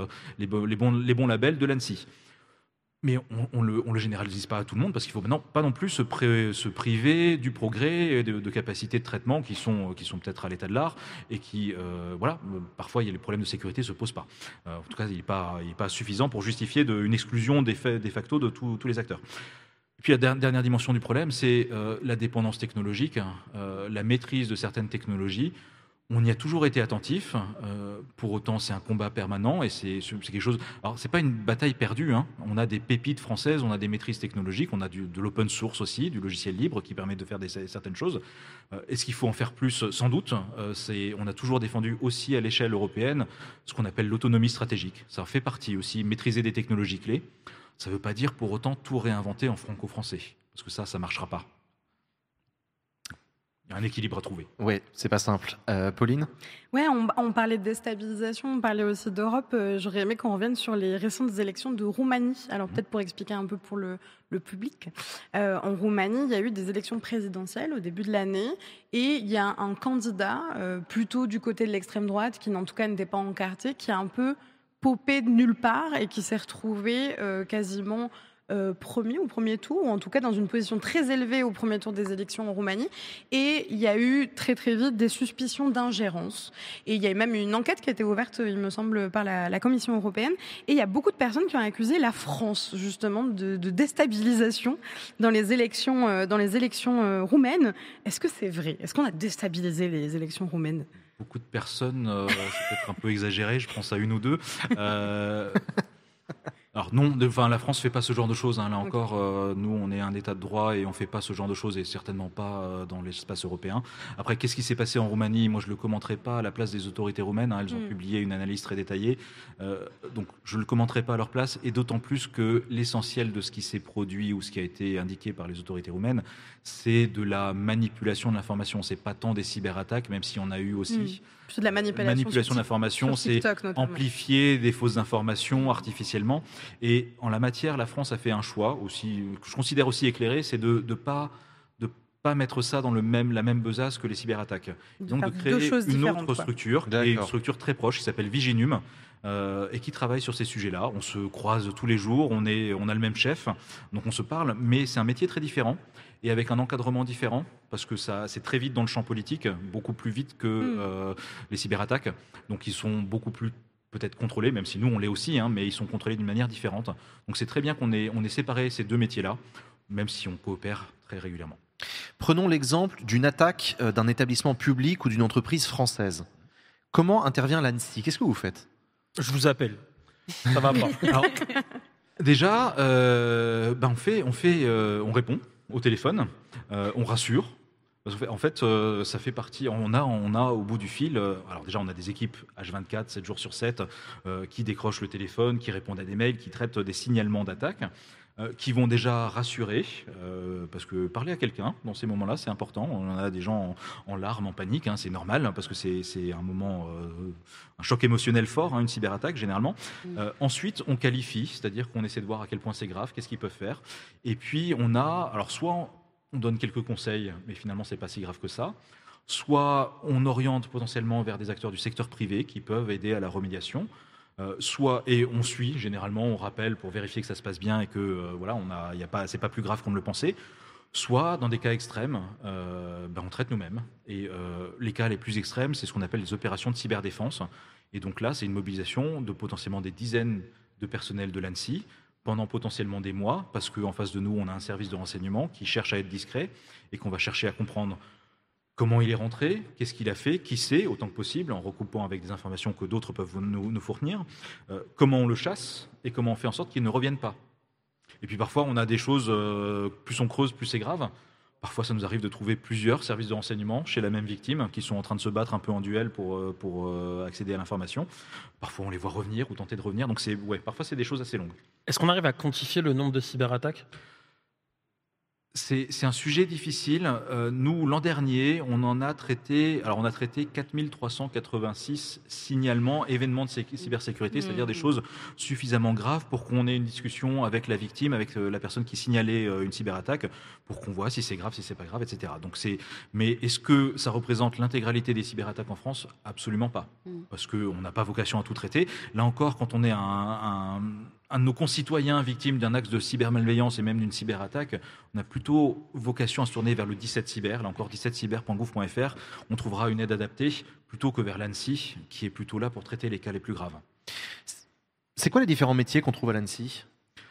bons labels de l'ANSSI. Mais on le généralise pas à tout le monde parce qu'il faut maintenant pas non plus se priver du progrès et de capacités de traitement qui sont peut-être à l'état de l'art et qui parfois les problèmes de sécurité se posent pas. En tout cas, il est pas suffisant pour justifier une exclusion de facto de tous les acteurs. Et puis la dernière dimension du problème, c'est la dépendance technologique, la maîtrise de certaines technologies. On y a toujours été attentif. Pour autant, c'est un combat permanent et c'est quelque chose. Alors, c'est pas une bataille perdue. On a des pépites françaises, on a des maîtrises technologiques, on a de l'open source aussi, du logiciel libre qui permet de faire certaines choses. Est-ce qu'il faut en faire plus? Sans doute. On a toujours défendu aussi à l'échelle européenne ce qu'on appelle l'autonomie stratégique. Ça fait partie aussi maîtriser des technologies clés. Ça ne veut pas dire pour autant tout réinventer en franco-français, parce que ça marchera pas. Il y a un équilibre à trouver. Oui, c'est pas simple. Pauline ? Ouais, on parlait de déstabilisation, on parlait aussi d'Europe. J'aurais aimé qu'on revienne sur les récentes élections de Roumanie. Alors peut-être pour expliquer un peu pour le public. En Roumanie, il y a eu des élections présidentielles au début de l'année et il y a un candidat plutôt du côté de l'extrême droite qui en tout cas n'était pas encarté, qui a un peu popé de nulle part et qui s'est retrouvé quasiment premier tour, ou en tout cas dans une position très élevée au premier tour des élections en Roumanie. Et il y a eu très très vite des suspicions d'ingérence. Et il y a même eu une enquête qui a été ouverte, il me semble, par la Commission européenne. Et il y a beaucoup de personnes qui ont accusé la France, justement, de déstabilisation dans les élections roumaines. Est-ce que c'est vrai? Est-ce qu'on a déstabilisé les élections roumaines? Beaucoup de personnes, c'est peut-être un peu exagéré, je pense à une ou deux. Alors non, la France fait pas ce genre de choses. Là encore, nous, on est un État de droit et on fait pas ce genre de choses et certainement pas dans l'espace européen. Après, qu'est-ce qui s'est passé en Roumanie? Moi, je le commenterai pas à la place des autorités roumaines. Elles ont publié une analyse très détaillée, donc je le commenterai pas à leur place. Et d'autant plus que l'essentiel de ce qui s'est produit ou ce qui a été indiqué par les autorités roumaines, c'est de la manipulation de l'information. C'est pas tant des cyberattaques, même si on a eu aussi. C'est de la manipulation d'informations, c'est amplifier des fausses informations artificiellement. Et en la matière, la France a fait un choix aussi, que je considère aussi éclairé, c'est de pas mettre ça dans la même besace que les cyberattaques. Donc de créer une autre structure, qui est une structure très proche, qui s'appelle Viginum, et qui travaille sur ces sujets-là. On se croise tous les jours, on a le même chef, donc on se parle, mais c'est un métier très différent et avec un encadrement différent, parce que c'est très vite dans le champ politique, beaucoup plus vite que les cyberattaques. Donc ils sont beaucoup plus peut-être contrôlés, même si nous on l'est aussi, mais ils sont contrôlés d'une manière différente. Donc c'est très bien qu'on ait séparé ces deux métiers-là, même si on coopère très régulièrement. Prenons l'exemple d'une attaque d'un établissement public ou d'une entreprise française. Comment intervient l'ANSSI? Qu'est-ce que vous faites? Je vous appelle. Ça va pas. Alors, déjà, on répond au téléphone, on rassure. En fait, ça fait partie. On a au bout du fil. Alors déjà, on a des équipes H24, 7 jours sur 7, qui décrochent le téléphone, qui répondent à des mails, qui traitent des signalements d'attaque, qui vont déjà rassurer, parce que parler à quelqu'un dans ces moments-là, c'est important. On a des gens en larmes, en panique, c'est normal, parce que c'est un moment, un choc émotionnel fort, une cyberattaque généralement. Ensuite, on qualifie, c'est-à-dire qu'on essaie de voir à quel point c'est grave, qu'est-ce qu'ils peuvent faire. Et puis soit on donne quelques conseils, mais finalement c'est pas si grave que ça. Soit on oriente potentiellement vers des acteurs du secteur privé qui peuvent aider à la remédiation. Et on suit, généralement, on rappelle pour vérifier que ça se passe bien et que c'est pas plus grave qu'on ne le pensait. Soit, dans des cas extrêmes, on traite nous-mêmes. Et les cas les plus extrêmes, c'est ce qu'on appelle les opérations de cyberdéfense. Et donc là, c'est une mobilisation de potentiellement des dizaines de personnels de l'ANSSI pendant potentiellement des mois, parce qu'en face de nous, on a un service de renseignement qui cherche à être discret et qu'on va chercher à comprendre comment il est rentré, qu'est-ce qu'il a fait, qui c'est, autant que possible, en recoupant avec des informations que d'autres peuvent nous fournir, comment on le chasse et comment on fait en sorte qu'il ne revienne pas. Et puis parfois, on a des choses, plus on creuse, plus c'est grave. Parfois, ça nous arrive de trouver plusieurs services de renseignement chez la même victime qui sont en train de se battre un peu en duel pour accéder à l'information. Parfois, on les voit revenir ou tenter de revenir. Donc, parfois, c'est des choses assez longues. Est-ce qu'on arrive à quantifier le nombre de cyberattaques? C'est un sujet difficile. Nous, l'an dernier, on a traité 4386 signalements, événements de cybersécurité, c'est-à-dire des choses suffisamment graves pour qu'on ait une discussion avec la victime, avec la personne qui signalait une cyberattaque, pour qu'on voit si c'est grave, si c'est pas grave, etc. Mais est-ce que ça représente l'intégralité des cyberattaques en France ? Absolument pas. Parce qu'on n'a pas vocation à tout traiter. Là encore, quand on est un de nos concitoyens victimes d'un axe de cybermalveillance et même d'une cyberattaque, on a plutôt vocation à se tourner vers le 17 cyber, là encore 17cyber.gouv.fr, on trouvera une aide adaptée plutôt que vers l'ANSSI, qui est plutôt là pour traiter les cas les plus graves. C'est quoi les différents métiers qu'on trouve à l'ANSSI ?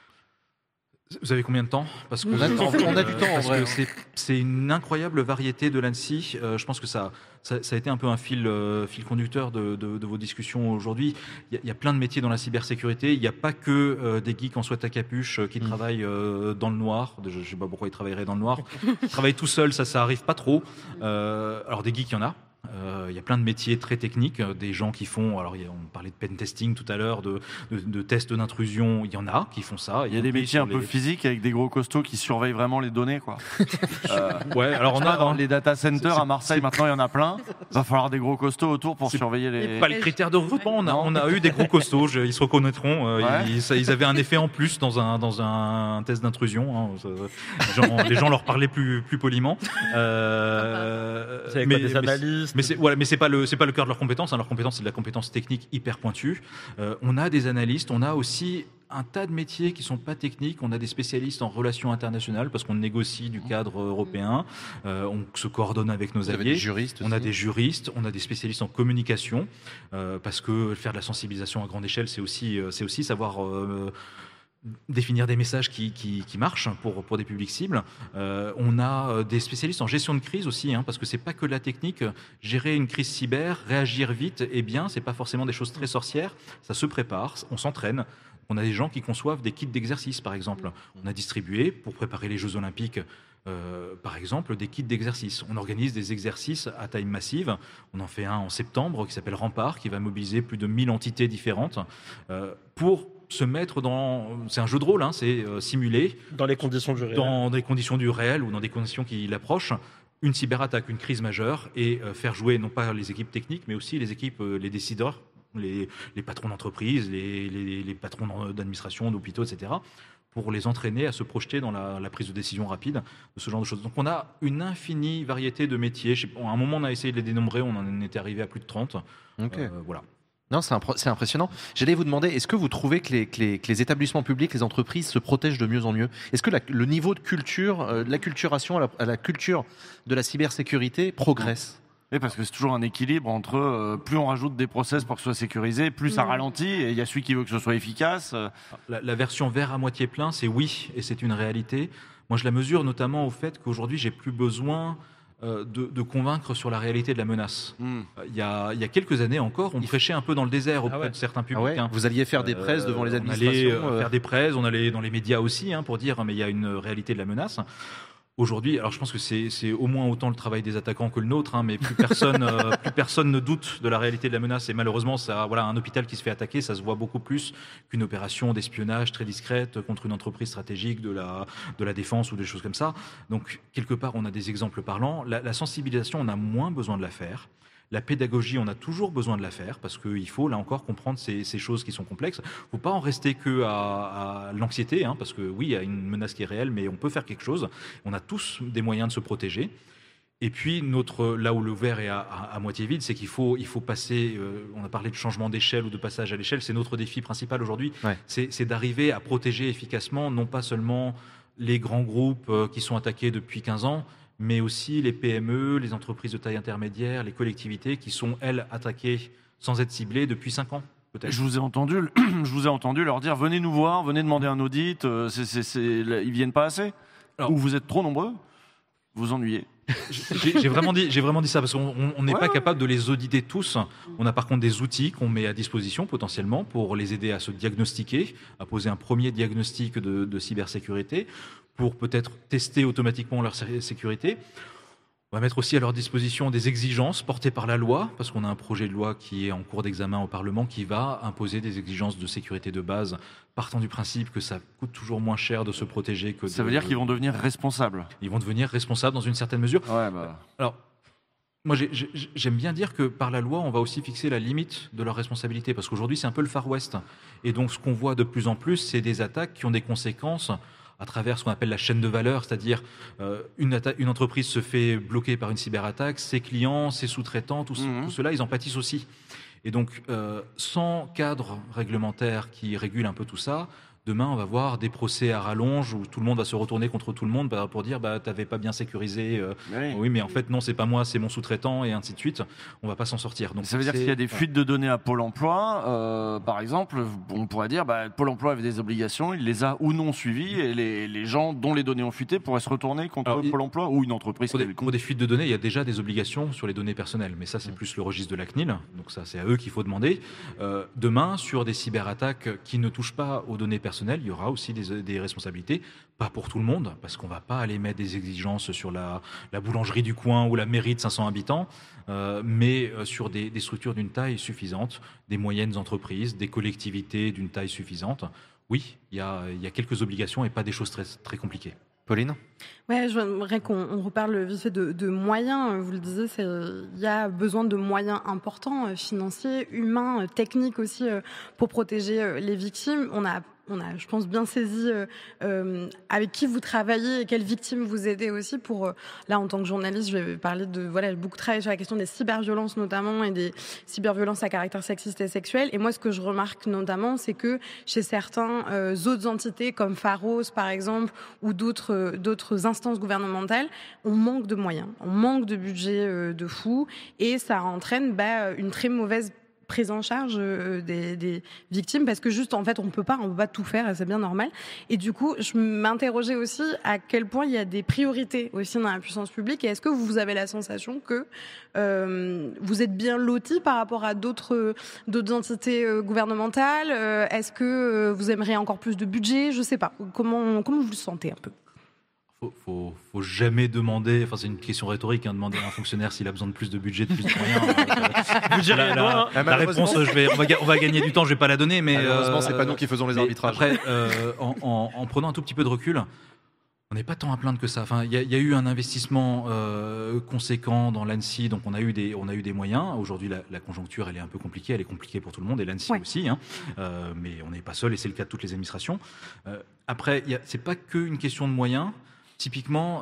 Vous avez combien de temps ? Parce que on a du temps en vrai. C'est une incroyable variété de l'ANSSI. Je pense que ça a été un peu un fil conducteur de vos discussions aujourd'hui. Il y a plein de métiers dans la cybersécurité. Il n'y a pas que des geeks en sweat à capuche qui travaillent dans le noir. Je ne sais pas pourquoi ils travailleraient dans le noir. Travailler tout seul, ça arrive pas trop. Alors des geeks, il y en a. Il y a plein de métiers très techniques, des gens qui font, alors on parlait de pen testing tout à l'heure, de tests d'intrusion, il y en a qui font ça. Il y a des métiers un peu physiques avec des gros costauds qui surveillent vraiment les données, quoi. Ouais, alors on a dans les data centers à Marseille, maintenant il y en a plein. Il va falloir des gros costauds autour pour surveiller les. Pas les critères de recrutement, on a eu des gros costauds, ils se reconnaîtront. Ils avaient un effet en plus dans un test d'intrusion. Les gens leur parlaient plus poliment. C'est des analystes. Mais c'est pas le cœur de leurs compétences. Leur compétence, c'est de la compétence technique hyper pointue. On a des analystes, on a aussi un tas de métiers qui sont pas techniques. On a des spécialistes en relations internationales parce qu'on négocie du cadre européen. On se coordonne avec nos alliés. On a des juristes, on a des spécialistes en communication parce que faire de la sensibilisation à grande échelle, c'est aussi savoir définir des messages qui marchent pour des publics cibles. On a des spécialistes en gestion de crise aussi, parce que c'est pas que de la technique. Gérer une crise cyber, réagir vite et bien, c'est pas forcément des choses très sorcières. Ça se prépare, on s'entraîne. On a des gens qui conçoivent des kits d'exercice, par exemple. On a distribué, pour préparer les Jeux Olympiques, par exemple, des kits d'exercice. On organise des exercices à taille massive. On en fait un en septembre qui s'appelle Rempart, qui va mobiliser plus de 1000 entités différentes pour se mettre c'est un jeu de rôle, c'est simulé. Dans les conditions du réel. Dans des conditions du réel ou dans des conditions qui l'approchent. Une cyberattaque, une crise majeure et faire jouer non pas les équipes techniques, mais aussi les équipes, les décideurs, les patrons d'entreprise, les patrons d'administration, d'hôpitaux, etc., pour les entraîner à se projeter dans la prise de décision rapide de ce genre de choses. Donc on a une infinie variété de métiers. À un moment, on a essayé de les dénombrer, on en était arrivé à plus de 30. Okay. Voilà. Non, c'est impressionnant. J'allais vous demander, est-ce que vous trouvez que les établissements publics, les entreprises se protègent de mieux en mieux ? Est-ce que le niveau de culture, de l'acculturation à la culture de la cybersécurité progresse ? Oui, parce que c'est toujours un équilibre entre plus on rajoute des process pour que ce soit sécurisé, plus ça ralentit, et il y a celui qui veut que ce soit efficace. La version verre à moitié plein, c'est oui, et c'est une réalité. Moi, je la mesure notamment au fait qu'aujourd'hui, j'ai plus besoin de convaincre sur la réalité de la menace. Il y a quelques années encore, on prêchait un peu dans le désert auprès de certains publics. Vous alliez faire des presses devant les administrations. On allait faire des presses, on allait dans les médias aussi pour dire mais il y a une réalité de la menace. Aujourd'hui, alors je pense que c'est au moins autant le travail des attaquants que le nôtre, mais plus personne ne doute de la réalité de la menace. Et malheureusement, un hôpital qui se fait attaquer, ça se voit beaucoup plus qu'une opération d'espionnage très discrète contre une entreprise stratégique de la défense ou des choses comme ça. Donc, quelque part, on a des exemples parlants. La sensibilisation, on a moins besoin de la faire. La pédagogie, on a toujours besoin de la faire parce qu'il faut, là encore, comprendre ces choses qui sont complexes. Il ne faut pas en rester qu'à l'anxiété, parce que oui, il y a une menace qui est réelle, mais on peut faire quelque chose. On a tous des moyens de se protéger. Et puis, là où le verre est à moitié vide, c'est qu'il faut passer, on a parlé de changement d'échelle ou de passage à l'échelle, c'est notre défi principal aujourd'hui, c'est d'arriver à protéger efficacement, non pas seulement les grands groupes qui sont attaqués depuis 15 ans, mais aussi les PME, les entreprises de taille intermédiaire, les collectivités qui sont, elles, attaquées sans être ciblées depuis 5 ans. Peut-être. Je vous ai entendu leur dire venez nous voir, venez demander un audit, ils viennent pas assez. Ou vous êtes trop nombreux, vous ennuyez. J'ai vraiment dit ça parce qu'on n'est pas capable de les auditer tous. On a par contre des outils qu'on met à disposition potentiellement pour les aider à se diagnostiquer, à poser un premier diagnostic de cybersécurité, pour peut-être tester automatiquement leur sécurité. On va mettre aussi à leur disposition des exigences portées par la loi, parce qu'on a un projet de loi qui est en cours d'examen au Parlement qui va imposer des exigences de sécurité de base, partant du principe que ça coûte toujours moins cher de se protéger que Ça veut dire qu'ils vont devenir responsables. Ils vont devenir responsables dans une certaine mesure. Ouais, bah. Alors, moi, j'aime bien dire que par la loi, on va aussi fixer la limite de leur responsabilité, parce qu'aujourd'hui, c'est un peu le Far West. Et donc, ce qu'on voit de plus en plus, c'est des attaques qui ont des conséquences à travers ce qu'on appelle la chaîne de valeur, c'est-à-dire une entreprise se fait bloquer par une cyberattaque, ses clients, ses sous-traitants, tout cela, ils en pâtissent aussi. Et donc, sans cadre réglementaire qui régule un peu tout ça, demain, on va voir des procès à rallonge où tout le monde va se retourner contre tout le monde pour dire t'avais pas bien sécurisé. Oui, mais en fait, non, c'est pas moi, c'est mon sous-traitant, et ainsi de suite. On va pas s'en sortir. Donc, ça veut dire qu'il y a des fuites de données à Pôle emploi. Par exemple, on pourrait dire Pôle emploi avait des obligations, il les a ou non suivies, et les gens dont les données ont fuité pourraient se retourner contre Pôle emploi ou une entreprise. Pour des fuites de données, il y a déjà des obligations sur les données personnelles. Mais ça, c'est plus le registre de la CNIL. Donc ça, c'est à eux qu'il faut demander. Demain, sur des cyberattaques qui ne touchent pas aux données personnelles, il y aura aussi des responsabilités, pas pour tout le monde, parce qu'on ne va pas aller mettre des exigences sur la boulangerie du coin ou la mairie de 500 habitants, mais sur des structures d'une taille suffisante, des moyennes entreprises, des collectivités d'une taille suffisante. Oui, il y a quelques obligations et pas des choses très, très compliquées. Pauline ? Ouais, j'aimerais qu'on reparle vite fait de moyens. Vous le disiez, il y a besoin de moyens importants, financiers, humains, techniques aussi, pour protéger les victimes. On a, je pense, bien saisi avec qui vous travaillez et quelles victimes vous aidez aussi. Là, en tant que journaliste, je vais parler j'ai beaucoup travaillé sur la question des cyberviolences notamment et des cyberviolences à caractère sexiste et sexuel. Et moi, ce que je remarque notamment, c'est que chez certains autres entités comme Pharos, par exemple, ou d'autres instances gouvernementales, on manque de moyens, on manque de budget de fou, et ça entraîne une très mauvaise prise en charge des victimes, parce que juste en fait on peut pas tout faire, et c'est bien normal. Et du coup, je m'interrogeais aussi à quel point il y a des priorités aussi dans la puissance publique, et est-ce que vous avez la sensation que vous êtes bien lotis par rapport à d'autres entités gouvernementales? Est-ce que vous aimeriez encore plus de budget? Je sais pas. Comment vous le sentez un peu? Faut jamais demander, enfin c'est une question rhétorique, demander à un fonctionnaire s'il a besoin de plus de budget, de plus de moyens. La réponse, on va gagner du temps, je vais pas la donner, mais malheureusement c'est pas nous qui faisons les arbitrages. Après, en prenant un tout petit peu de recul, on n'est pas tant à plaindre que ça. Enfin, il y a eu un investissement conséquent dans l'ANSSI, donc on a eu des moyens. Aujourd'hui, la conjoncture, elle est un peu compliquée, elle est compliquée pour tout le monde, et l'ANSSI aussi. Mais on n'est pas seul, et c'est le cas de toutes les administrations. Après, c'est pas qu'une question de moyens. Typiquement,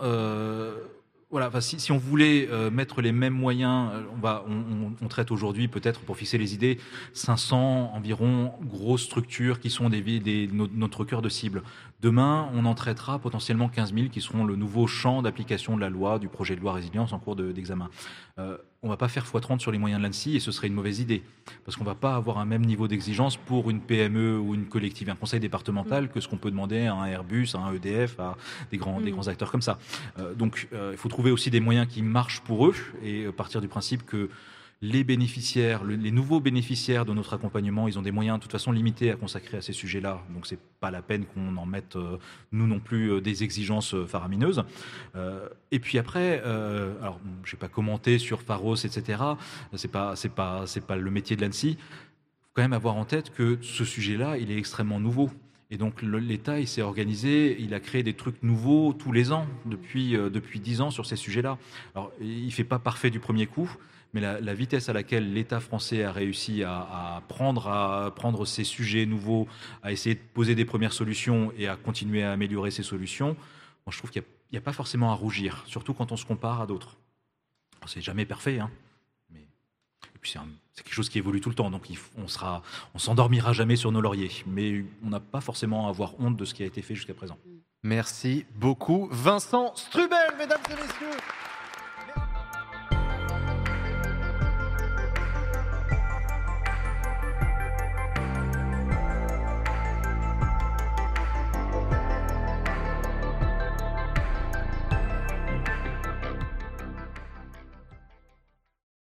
si on voulait mettre les mêmes moyens, on traite aujourd'hui, peut-être pour fixer les idées, 500 environ grosses structures qui sont notre cœur de cible. Demain, on en traitera potentiellement 15 000 qui seront le nouveau champ d'application de la loi, du projet de loi résilience en cours d'examen. On ne va pas faire x30 sur les moyens de l'ANSSI, et ce serait une mauvaise idée, parce qu'on ne va pas avoir un même niveau d'exigence pour une PME ou une collectivité, un conseil départemental, que ce qu'on peut demander à un Airbus, à un EDF, à des grands acteurs comme ça. Donc il faut trouver aussi des moyens qui marchent pour eux, et partir du principe que les bénéficiaires, les nouveaux bénéficiaires de notre accompagnement, ils ont des moyens de toute façon limités à consacrer à ces sujets-là. Donc c'est pas la peine qu'on en mette, nous non plus, des exigences faramineuses. Et puis après, alors je vais pas commenter sur Pharos, etc. C'est pas le métier de l'ANSSI. Il faut quand même avoir en tête que ce sujet-là, il est extrêmement nouveau. Et donc l'État, il s'est organisé, il a créé des trucs nouveaux tous les ans, depuis 10 ans sur ces sujets-là. Alors il fait pas parfait du premier coup, mais la vitesse à laquelle l'État français a réussi à prendre ces sujets nouveaux, à essayer de poser des premières solutions et à continuer à améliorer ces solutions, moi, je trouve qu'il n'y a pas forcément à rougir, surtout quand on se compare à d'autres. Alors, c'est jamais parfait, mais et puis c'est quelque chose qui évolue tout le temps, donc on s'endormira jamais sur nos lauriers, mais on n'a pas forcément à avoir honte de ce qui a été fait jusqu'à présent. Merci beaucoup, Vincent Strubel, mesdames et messieurs.